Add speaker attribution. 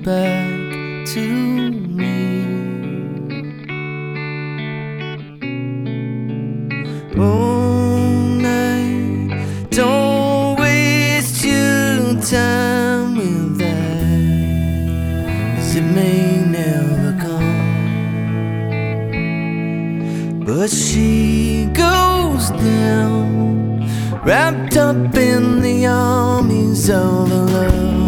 Speaker 1: back to me. Oh, night, don't waste your time with that, 'cause it may never come. But she goes down, wrapped up in the armies of love.